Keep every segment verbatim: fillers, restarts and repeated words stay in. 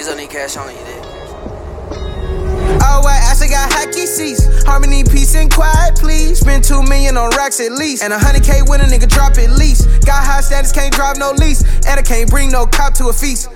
still need cash on you, dude. All white, I still got hockey seats. Harmony, peace, and quiet, please. Spend two million on racks at least. And a hundred K when a nigga drop at least. Got high status, can't drive no lease. And I can't bring no cop to a feast.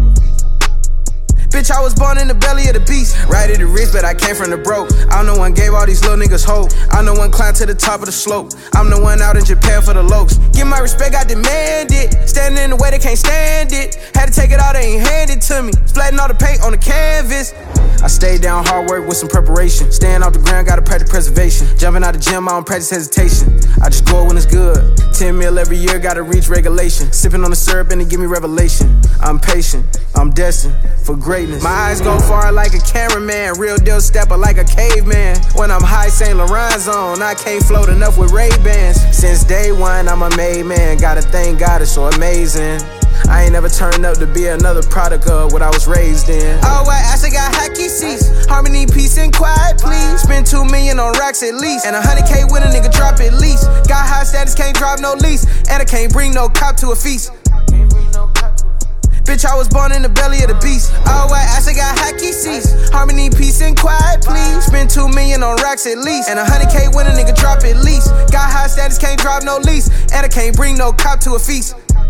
Bitch, I was born in the belly of the beast. Right at the wrist, but I came from the broke. I'm the one gave all these little niggas hope. I'm the one climbed to the top of the slope. I'm the one out in Japan for the lokes. Give my respect, I demand it. Standing in the way, they can't stand it. Had to take it all, they ain't hand it to me. Splatting all the paint on the canvas. I stayed down, hard work with some preparation. Staying off the ground, gotta practice preservation. Jumping out the gym, I don't practice hesitation. I just go when it's good. ten mil every year, gotta reach regulation. Sipping on the syrup and it give me revelation. I'm patient, I'm destined for greatness. My eyes go far like a cameraman. Real deal stepper like a caveman. When I'm high, Saint Laurent's on. I can't float enough with Ray-Bans. Since day one, I'm a made man. Gotta thank God, it's so amazing. I ain't never turned up to be another product of what I was raised in. All white, I still got hockey seats. Harmony, peace, and quiet, please. Spend two million on racks at least. And a hundred K when a nigga drop at least. Got high status, can't drive no lease. And I can't bring no cop to a feast. Bitch, I was born in the belly of the beast. All white, I still got hockey seats. Harmony, peace, and quiet, please. Spend two million on racks at least. And a hundred K when a nigga drop at least. Got high status, can't drive no lease. And I can't bring no cop to a feast.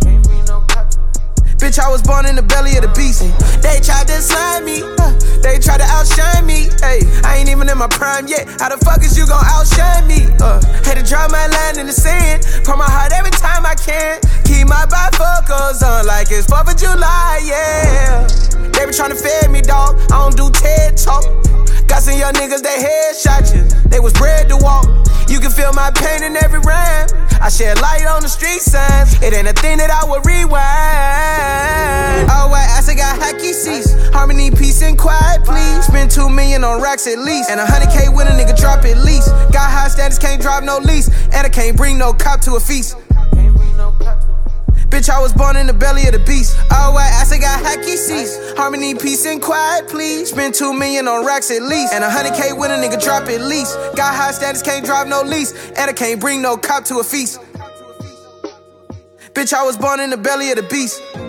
Bitch, I was born in the belly of the beast. They tried to slime me, uh, they tried to outshine me. Hey, I ain't even in my prime yet. How the fuck is you gon' outshine me? Uh, had to draw my line in the sand. Pour my heart every time I can. Keep my bifocals on like it's fourth of July, yeah. They be tryna fed me, dog. I don't do TED Talk. Got some young niggas, they headshot you. They was bred to walk. You can feel my pain in every rhyme. I shed light on the street signs. It ain't a thing that I would rewind. All white, I still got hockey seats. Harmony, peace, and quiet, please. Spend two million on racks at least. And a hundred K when a nigga drop at least. Got high status, can't drive no lease. And I can't bring no cop to a feast. Bitch, I was born in the belly of the beast. All white, I still got hockey seats. Harmony, peace, and quiet, please. Spend two million on racks at least. And a hundred K when a nigga drop at least. Got high status, can't drive no lease. And I can't bring no cop to a feast. Bitch, I was born in the belly of the beast.